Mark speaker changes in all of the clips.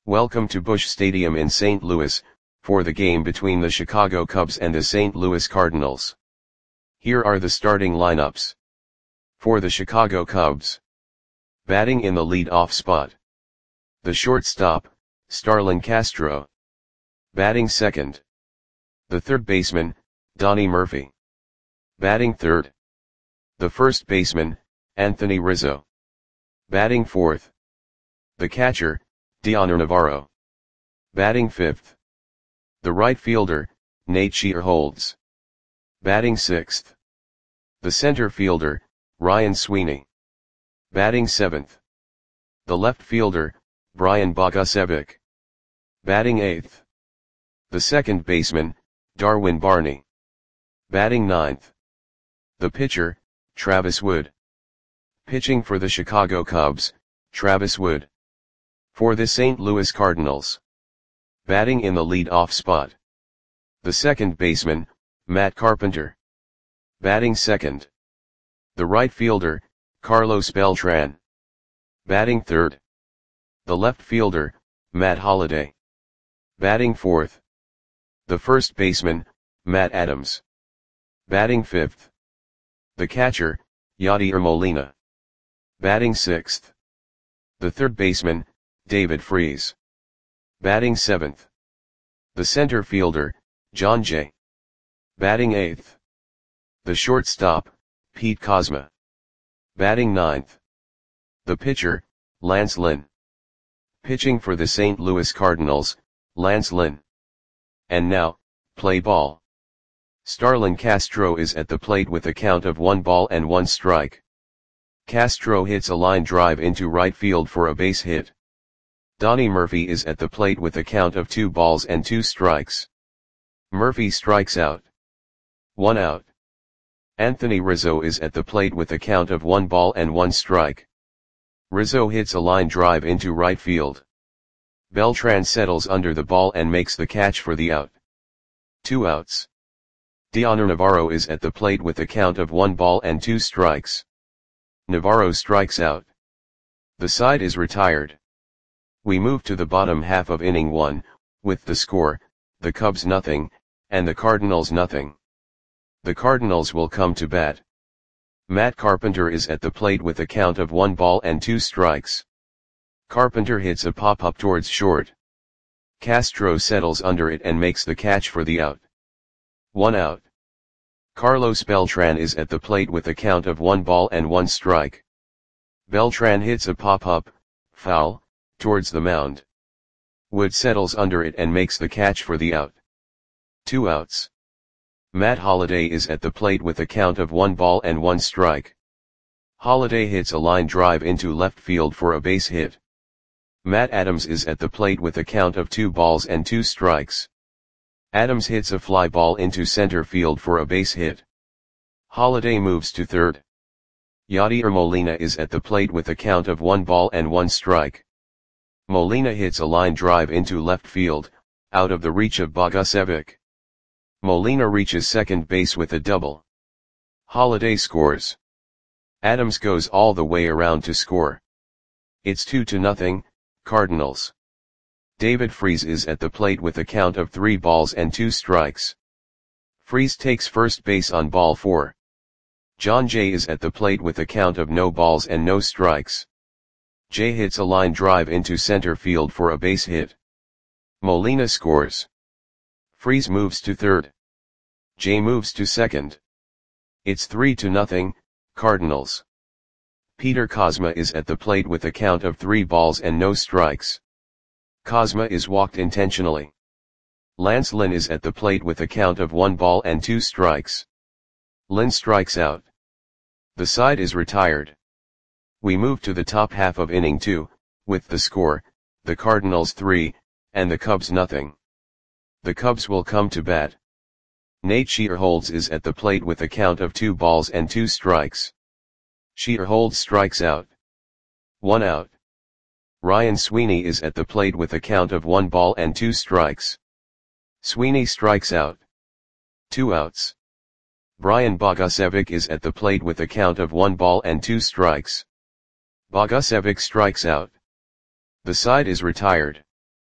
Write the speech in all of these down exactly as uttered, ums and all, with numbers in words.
Speaker 1: Welcome to Busch Stadium in Saint Louis, for the game between the Chicago Cubs and the Saint Louis Cardinals. Here are the starting lineups. For the Chicago Cubs. Batting in the lead-off spot. The shortstop, Starlin Castro. Batting second. The third baseman, Donnie Murphy. Batting third. The first baseman, Anthony Rizzo. Batting fourth. The catcher, Dioner Navarro. Batting fifth. The right fielder, Nate Shearholtz. Batting sixth. The center fielder, Ryan Sweeney. Batting seventh. The left fielder, Brian Bogusevic. Batting eighth. The second baseman, Darwin Barney. Batting ninth. The pitcher, Travis Wood. Pitching for the Chicago Cubs, Travis Wood. For the Saint Louis Cardinals. Batting in the lead-off spot. The second baseman, Matt Carpenter. Batting second. The right fielder, Carlos Beltran. Batting third. The left fielder, Matt Holliday. Batting fourth. The first baseman, Matt Adams. Batting fifth. The catcher, Yadier Molina. Batting sixth. The third baseman, David Freese. Batting seventh. The center fielder, Jon Jay. Batting eighth. The shortstop, Pete Kozma. Batting ninth. The pitcher, Lance Lynn. Pitching for the Saint Louis Cardinals, Lance Lynn. And now, play ball. Starlin Castro is at the plate with a count of one ball and one strike. Castro hits a line drive into right field for a base hit. Donnie Murphy is at the plate with a count of two balls and two strikes. Murphy strikes out. One out. Anthony Rizzo is at the plate with a count of one ball and one strike. Rizzo hits a line drive into right field. Beltran settles under the ball and makes the catch for the out. Two outs. Dioner Navarro is at the plate with a count of one ball and two strikes. Navarro strikes out. The side is retired. We move to the bottom half of inning one, with the score, the Cubs nothing, and the Cardinals nothing. The Cardinals will come to bat. Matt Carpenter is at the plate with a count of one ball and two strikes. Carpenter hits a pop-up towards short. Castro settles under it and makes the catch for the out. One out. Carlos Beltran is at the plate with a count of one ball and one strike. Beltran hits a pop-up, foul, towards the mound. Wood settles under it and makes the catch for the out. Two outs. Matt Holliday is at the plate with a count of one ball and one strike. Holliday hits a line drive into left field for a base hit. Matt Adams is at the plate with a count of two balls and two strikes. Adams hits a fly ball into center field for a base hit. Holliday moves to third. Yadier Molina is at the plate with a count of one ball and one strike. Molina hits a line drive into left field, out of the reach of Bogusevic. Molina reaches second base with a double. Holliday scores. Adams goes all the way around to score. It's two to nothing, Cardinals. David Freese is at the plate with a count of three balls and two strikes. Freese takes first base on ball four. Jon Jay is at the plate with a count of no balls and no strikes. Jay hits a line drive into center field for a base hit. Molina scores. Freese moves to third. Jay moves to second. It's three to nothing, Cardinals. Peter Kozma is at the plate with a count of three balls and no strikes. Kozma is walked intentionally. Lance Lynn is at the plate with a count of one ball and two strikes. Lynn strikes out. The side is retired. We move to the top half of inning two, with the score, the Cardinals three, and the Cubs nothing. The Cubs will come to bat. Nate Shearholtz is at the plate with a count of two balls and two strikes. Shearholtz strikes out. One out. Ryan Sweeney is at the plate with a count of one ball and two strikes. Sweeney strikes out. Two outs. Brian Bogusevic is at the plate with a count of one ball and two strikes. Bogusevic strikes out. The side is retired.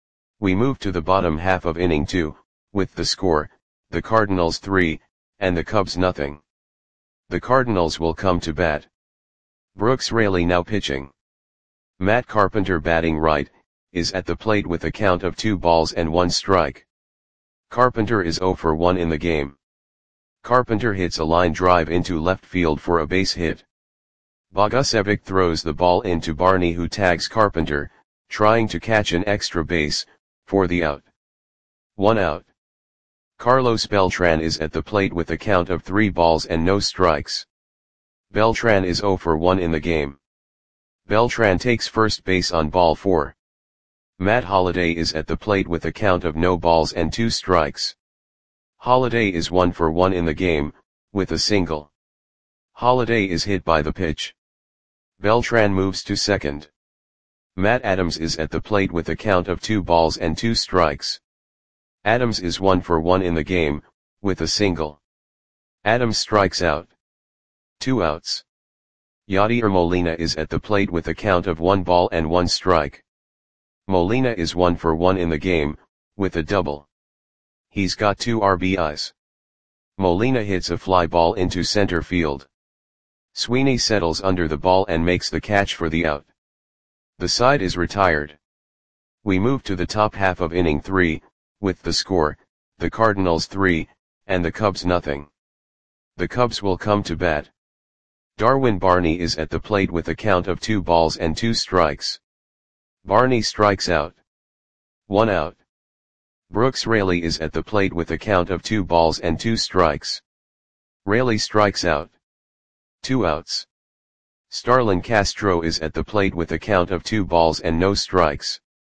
Speaker 1: We move to the bottom half of inning two, with the score, the Cardinals three, and the Cubs nothing. The Cardinals will come to bat. Brooks Raley now pitching. Matt Carpenter batting right, is at the plate with a count of two balls and one strike. Carpenter is zero for one in the game. Carpenter hits a line drive into left field for a base hit. Bogusevic throws the ball into Barney, who tags Carpenter, trying to catch an extra base, for the out. One out. Carlos Beltran is at the plate with a count of three balls and no strikes. Beltran is zero for one in the game. Beltran takes first base on ball four. Matt Holliday is at the plate with a count of no balls and two strikes. Holliday is one for one in the game, with a single. Holliday is hit by the pitch. Beltran moves to second. Matt Adams is at the plate with a count of two balls and two strikes. Adams is one for one in the game, with a single. Adams strikes out. Two outs. Yadier Molina is at the plate with a count of one ball and one strike. Molina is one for one in the game, with a double. He's got two R B Is. Molina hits a fly ball into center field. Sweeney settles under the ball and makes the catch for the out. The side is retired. We move to the top half of inning three, with the score, the Cardinals three, and the Cubs nothing. The Cubs will come to bat. Darwin Barney is at the plate with a count of two balls and two strikes. Barney strikes out. One out. Brooks Raley is at the plate with a count of two balls and two strikes. Raley strikes out. Two outs. Starlin Castro is at the plate with a count of two balls and no strikes.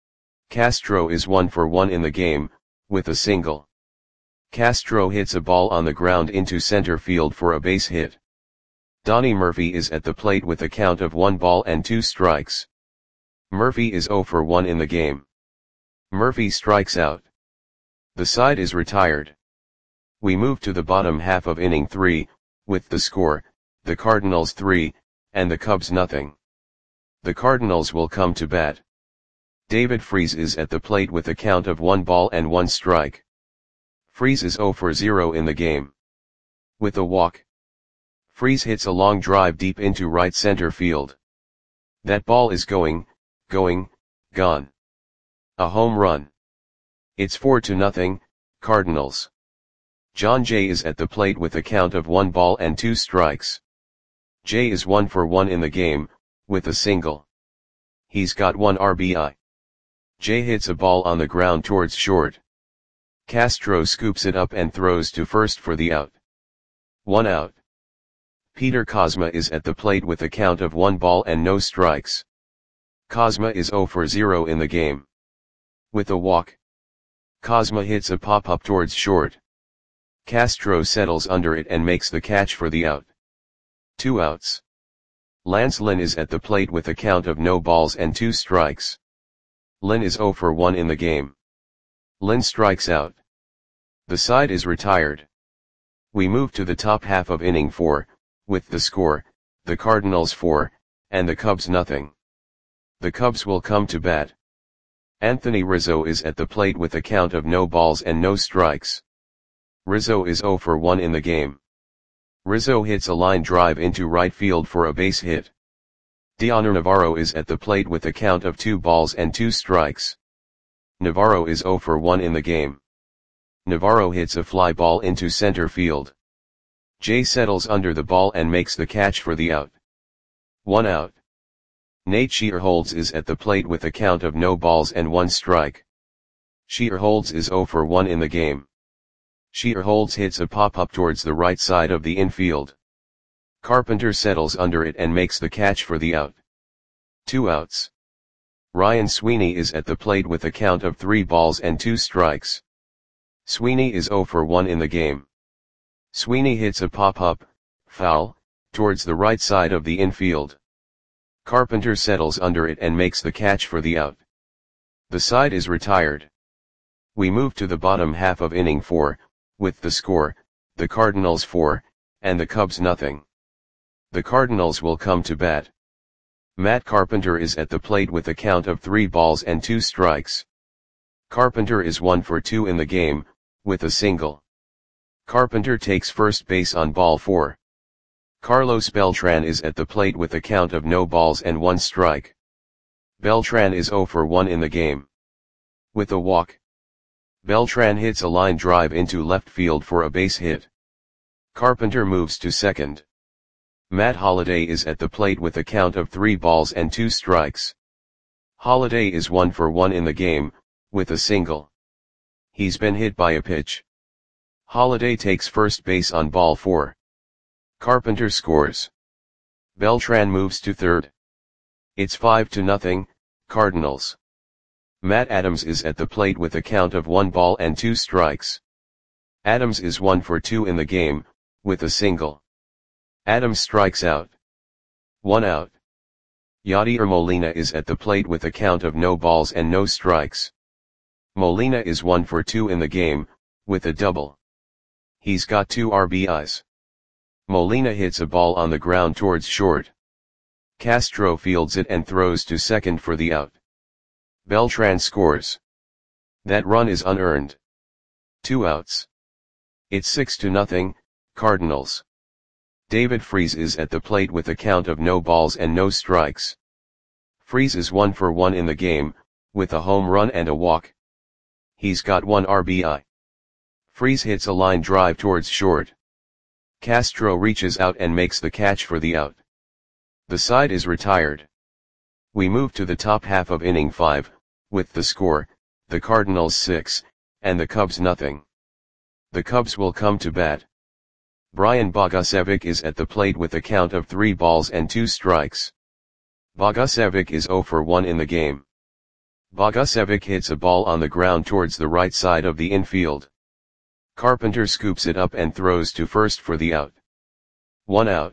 Speaker 1: Castro is one for one in the game, with a single. Castro hits a ball on the ground into center field for a base hit. Donnie Murphy is at the plate with a count of one ball and two strikes. Murphy is zero for one in the game. Murphy strikes out. The side is retired. We move to the bottom half of inning three, with the score, the Cardinals three, and the Cubs nothing. The Cardinals will come to bat. David Freese is at the plate with a count of one ball and one strike. Freese is zero for zero in the game. With a walk. Freese hits a long drive deep into right center field. That ball is going, going, gone. A home run. It's four to nothing, Cardinals. John Jay is at the plate with a count of one ball and two strikes. Jay is one for one in the game, with a single. He's got one R B I. Jay hits a ball on the ground towards short. Castro scoops it up and throws to first for the out. One out. Peter Kozma is at the plate with a count of one ball and no strikes. Kozma is zero for zero in the game. With a walk. Kozma hits a pop-up towards short. Castro settles under it and makes the catch for the out. Two outs. Lance Lynn is at the plate with a count of no balls and two strikes. Lynn is zero for one in the game. Lynn strikes out. The side is retired. We move to the top half of inning four, with the score, the Cardinals four, and the Cubs nothing. The Cubs will come to bat. Anthony Rizzo is at the plate with a count of no balls and no strikes. Rizzo is zero for one in the game. Rizzo hits a line drive into right field for a base hit. Dioner Navarro is at the plate with a count of two balls and two strikes. Navarro is zero for one in the game. Navarro hits a fly ball into center field. Jay settles under the ball and makes the catch for the out. One out. Nate Shearholtz is at the plate with a count of no balls and one strike. Shearholtz is zero for one in the game. Shearholtz hits a pop-up towards the right side of the infield. Carpenter settles under it and makes the catch for the out. Two outs. Ryan Sweeney is at the plate with a count of three balls and two strikes. Sweeney is zero for one in the game. Sweeney hits a pop-up, foul, towards the right side of the infield. Carpenter settles under it and makes the catch for the out. The side is retired. We move to the bottom half of inning four, with the score, the Cardinals four, and the Cubs nothing. The Cardinals will come to bat. Matt Carpenter is at the plate with a count of three balls and two strikes. Carpenter is one for two in the game, with a single. Carpenter takes first base on ball four. Carlos Beltran is at the plate with a count of no balls and one strike. Beltran is zero for one in the game. With a walk, Beltran hits a line drive into left field for a base hit. Carpenter moves to second. Matt Holliday is at the plate with a count of three balls and two strikes. Holliday is one for one in the game, with a single. He's been hit by a pitch. Holliday takes first base on ball four. Carpenter scores. Beltran moves to third. It's five to nothing, Cardinals. Matt Adams is at the plate with a count of one ball and two strikes. Adams is one for two in the game, with a single. Adams strikes out. One out. Yadier Molina is at the plate with a count of no balls and no strikes. Molina is one for two in the game, with a double. He's got two R B Is. Molina hits a ball on the ground towards short. Castro fields it and throws to second for the out. Beltran scores. That run is unearned. Two outs. It's six to nothing, Cardinals. David Freese is at the plate with a count of no balls and no strikes. Freese is one for one in the game, with a home run and a walk. He's got one R B I. Freese hits a line drive towards short. Castro reaches out and makes the catch for the out. The side is retired. We move to the top half of inning five, with the score, the Cardinals six, and the Cubs nothing. The Cubs will come to bat. Brian Bogusevic is at the plate with a count of three balls and two strikes. Bogusevic is zero for one in the game. Bogusevic hits a ball on the ground towards the right side of the infield. Carpenter scoops it up and throws to first for the out. One out.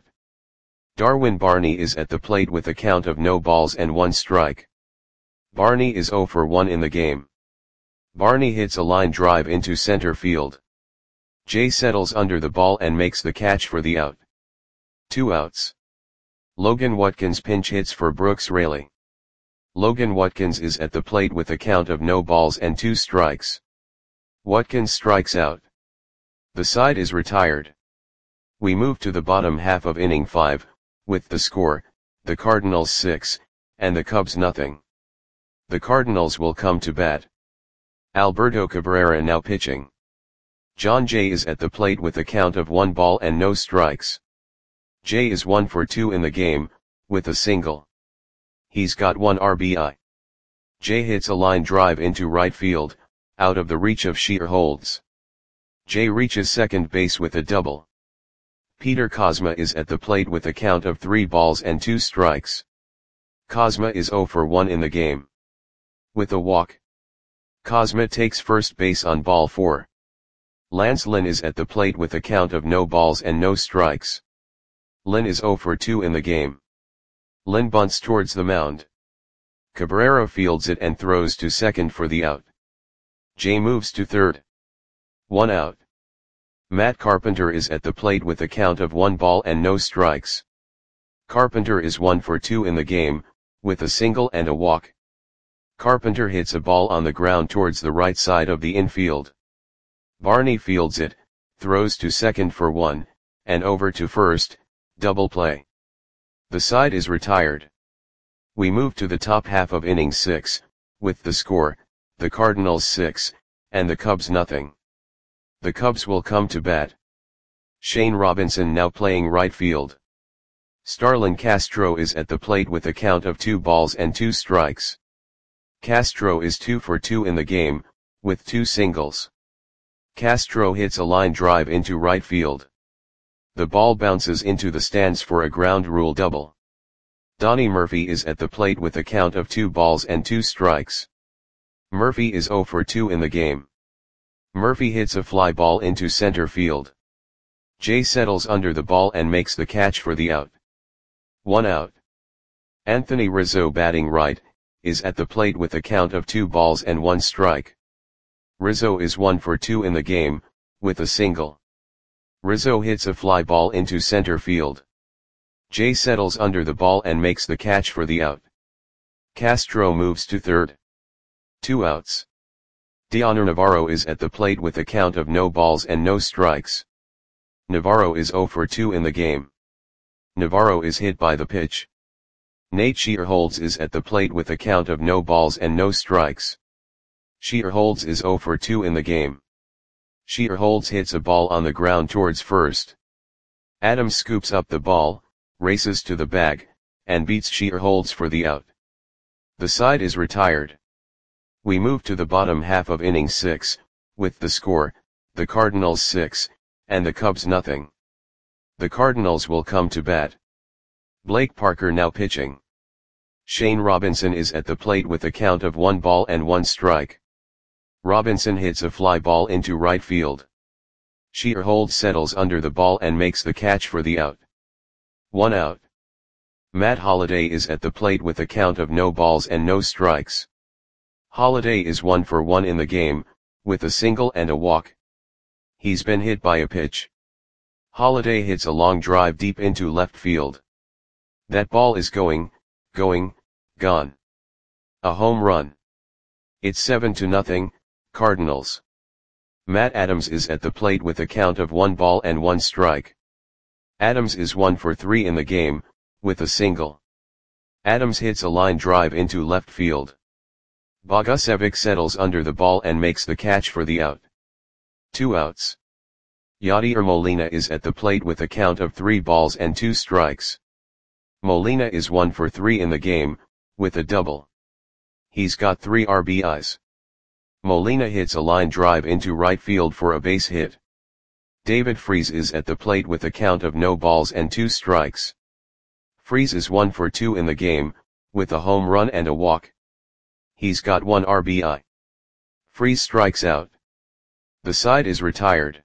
Speaker 1: Darwin Barney is at the plate with a count of no balls and one strike. Barney is zero for one in the game. Barney hits a line drive into center field. Jay settles under the ball and makes the catch for the out. Two outs. Logan Watkins pinch hits for Brooks Raley. Logan Watkins is at the plate with a count of no balls and two strikes. Watkins strikes out. The side is retired. We move to the bottom half of inning five, with the score, the Cardinals six, and the Cubs nothing. The Cardinals will come to bat. Alberto Cabrera now pitching. John Jay is at the plate with a count of one ball and no strikes. Jay is one for two in the game, with a single. He's got one R B I. Jay hits a line drive into right field, out of the reach of Shearholds. Jay reaches second base with a double. Peter Kozma is at the plate with a count of three balls and two strikes. Kozma is zero for one in the game. With a walk, Kozma takes first base on ball four. Lance Lynn is at the plate with a count of no balls and no strikes. Lynn is zero for two in the game. Lynn bunts towards the mound. Cabrera fields it and throws to second for the out. Jay moves to third. One out. Matt Carpenter is at the plate with a count of one ball and no strikes. Carpenter is one for two in the game, with a single and a walk. Carpenter hits a ball on the ground towards the right side of the infield. Barney fields it, throws to second for one, and over to first, double play. The side is retired. We move to the top half of inning six, with the score, the Cardinals six, and the Cubs nothing. The Cubs will come to bat. Shane Robinson now playing right field. Starlin Castro is at the plate with a count of two balls and two strikes. Castro is two for two in the game, with two singles. Castro hits a line drive into right field. The ball bounces into the stands for a ground rule double. Donnie Murphy is at the plate with a count of two balls and two strikes. Murphy is zero for two in the game. Murphy hits a fly ball into center field. Jay settles under the ball and makes the catch for the out. One out. Anthony Rizzo batting right, is at the plate with a count of two balls and one strike. Rizzo is one for two in the game, with a single. Rizzo hits a fly ball into center field. Jay settles under the ball and makes the catch for the out. Castro moves to third. Two outs. Dioner Navarro is at the plate with a count of no balls and no strikes. Navarro is zero for two in the game. Navarro is hit by the pitch. Nate Shearholds is at the plate with a count of no balls and no strikes. Shearholds is zero for two in the game. Shearholds hits a ball on the ground towards first. Adams scoops up the ball, races to the bag, and beats Shearholds for the out. The side is retired. We move to the bottom half of inning six, with the score, the Cardinals six, and the Cubs nothing. The Cardinals will come to bat. Blake Parker now pitching. Shane Robinson is at the plate with a count of one ball and one strike. Robinson hits a fly ball into right field. Shearholds settles under the ball and makes the catch for the out. One out. Matt Holliday is at the plate with a count of no balls and no strikes. Holliday is one for one in the game, with a single and a walk. He's been hit by a pitch. Holliday hits a long drive deep into left field. That ball is going, going, gone. A home run. It's seven to nothing, Cardinals. Matt Adams is at the plate with a count of one ball and one strike. Adams is one for three in the game, with a single. Adams hits a line drive into left field. Bogusevic settles under the ball and makes the catch for the out. Two outs. Yadier Molina is at the plate with a count of three balls and two strikes. Molina is one for three in the game, with a double. He's got three R B Is. Molina hits a line drive into right field for a base hit. David Freese is at the plate with a count of no balls and two strikes. Freese is one for two in the game, with a home run and a walk. He's got one R B I. Freese strikes out. The side is retired.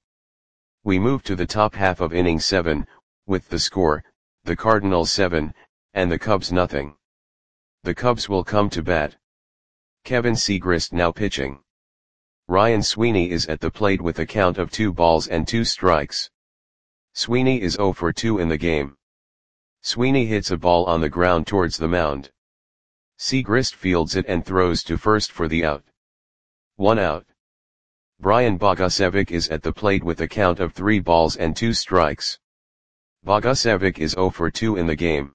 Speaker 1: We move to the top half of inning seven, with the score, the Cardinals seven, and the Cubs nothing. The Cubs will come to bat. Kevin Segrist now pitching. Ryan Sweeney is at the plate with a count of two balls and two strikes. Sweeney is zero for two in the game. Sweeney hits a ball on the ground towards the mound. Segrist fields it and throws to first for the out. One out. Brian Bogusevic is at the plate with a count of three balls and two strikes. Bogusevic is zero for two in the game.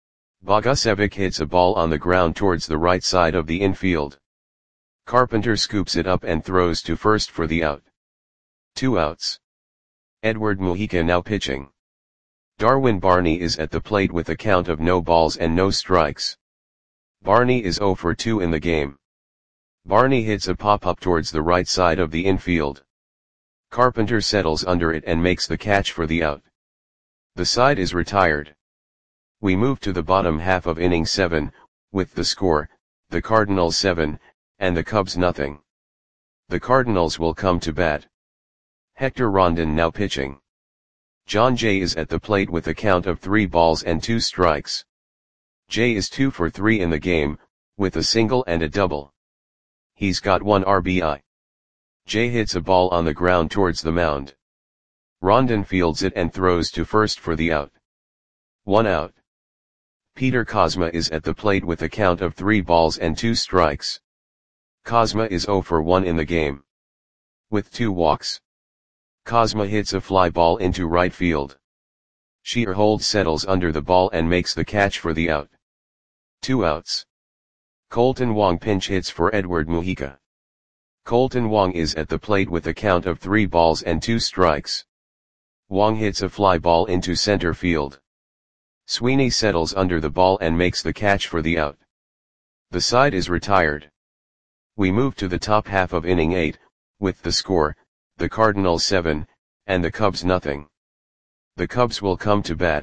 Speaker 1: Bogusevic hits a ball on the ground towards the right side of the infield. Carpenter scoops it up and throws to first for the out. Two outs. Edward Mujica now pitching. Darwin Barney is at the plate with a count of no balls and no strikes. Barney is zero for two in the game. Barney hits a pop-up towards the right side of the infield. Carpenter settles under it and makes the catch for the out. The side is retired. We move to the bottom half of inning seven, with the score, the Cardinals seven, and the Cubs nothing. The Cardinals will come to bat. Hector Rondon now pitching. John Jay is at the plate with a count of three balls and two strikes. Jay is two for three in the game, with a single and a double. He's got one R B I. Jay hits a ball on the ground towards the mound. Rondon fields it and throws to first for the out. One out. Peter Kozma is at the plate with a count of three balls and two strikes. Kozma is zero for one in the game. With two walks. Kozma hits a fly ball into right field. Shearholds settles under the ball and makes the catch for the out. Two outs. Colton Wong pinch hits for Edward Mujica. Colton Wong is at the plate with a count of three balls and two strikes. Wong hits a fly ball into center field. Sweeney settles under the ball and makes the catch for the out. The side is retired. We move to the top half of inning eight, with the score, the Cardinals seven, and the Cubs nothing. The Cubs will come to bat.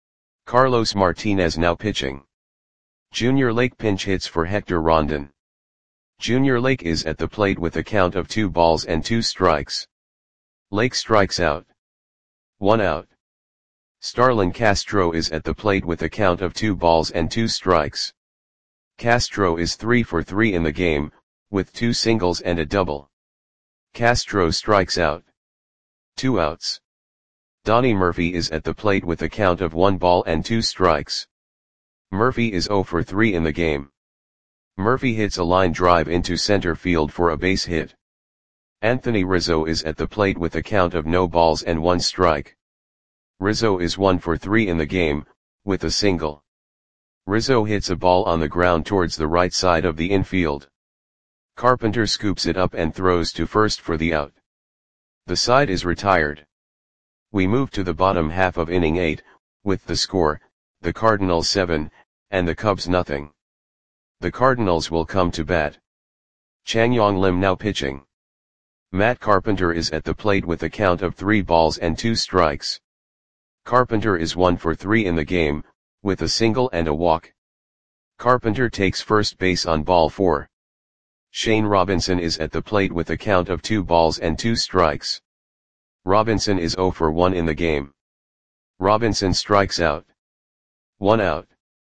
Speaker 1: Carlos Martinez now pitching. Junior Lake pinch hits for Hector Rondon. Junior Lake is at the plate with a count of two balls and two strikes. Lake strikes out. One out. Starlin Castro is at the plate with a count of two balls and two strikes. Castro is three for three in the game, with two singles and a double. Castro strikes out. Two outs. Donnie Murphy is at the plate with a count of one ball and two strikes. Murphy is zero for three in the game. Murphy hits a line drive into center field for a base hit. Anthony Rizzo is at the plate with a count of no balls and one strike. Rizzo is one for three in the game, with a single. Rizzo hits a ball on the ground towards the right side of the infield. Carpenter scoops it up and throws to first for the out. The side is retired. We move to the bottom half of inning eight, with the score, the Cardinals seven, and the Cubs nothing. The Cardinals will come to bat. Changyong Lim now pitching. Matt Carpenter is at the plate with a count of three balls and two strikes. Carpenter is one for three in the game, with a single and a walk. Carpenter takes first base on ball four. Shane Robinson is at the plate with a count of two balls and two strikes. Robinson is zero for one in the game. Robinson strikes out. One out.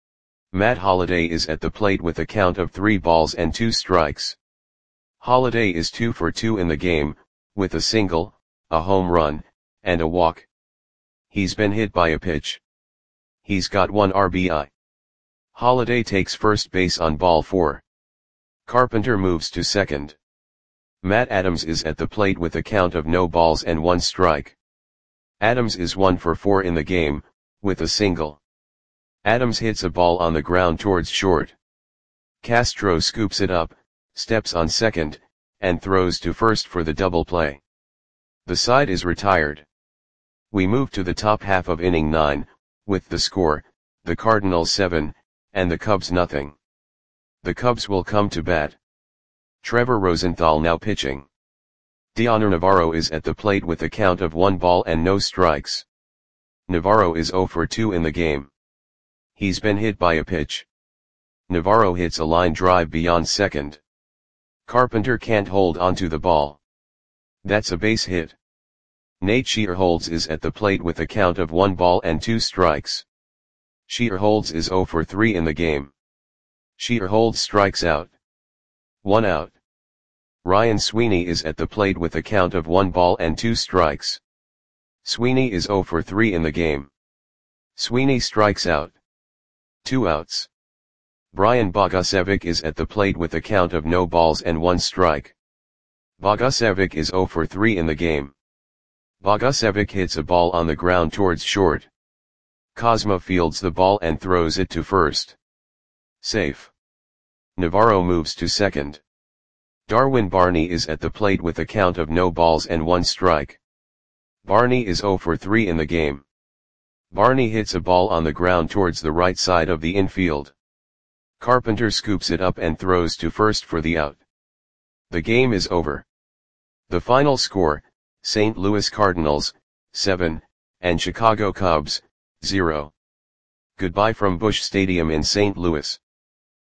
Speaker 1: Matt Holliday is at the plate with a count of three balls and two strikes. Holliday is two for two in the game, with a single, a home run, and a walk. He's been hit by a pitch. He's got one R B I. Holliday takes first base on ball four. Carpenter moves to second. Matt Adams is at the plate with a count of no balls and one strike. Adams is one for four in the game, with a single. Adams hits a ball on the ground towards short. Castro scoops it up, steps on second, and throws to first for the double play. The side is retired. We move to the top half of inning nine, with the score, the Cardinals seven, and the Cubs nothing. The Cubs will come to bat. Trevor Rosenthal now pitching. Dioner Navarro is at the plate with a count of one ball and no strikes. Navarro is zero for two in the game. He's been hit by a pitch. Navarro hits a line drive beyond second. Carpenter can't hold onto the ball. That's a base hit. Nate Shearholtz is at the plate with a count of one ball and two strikes. Shearholtz is zero for three in the game. Shearholtz strikes out. One out. Ryan Sweeney is at the plate with a count of one ball and two strikes. Sweeney is zero for three in the game. Sweeney strikes out. Two outs. Brian Bogusevic is at the plate with a count of no balls and one strike. Bogusevic is zero for three in the game. Bogusevic hits a ball on the ground towards short. Kozma fields the ball and throws it to first. Safe. Navarro moves to second. Darwin Barney is at the plate with a count of no balls and one strike. Barney is zero for three in the game. Barney hits a ball on the ground towards the right side of the infield. Carpenter scoops it up and throws to first for the out. The game is over. The final score, Saint Louis Cardinals, seven, and Chicago Cubs, zero. Goodbye from Busch Stadium in Saint Louis.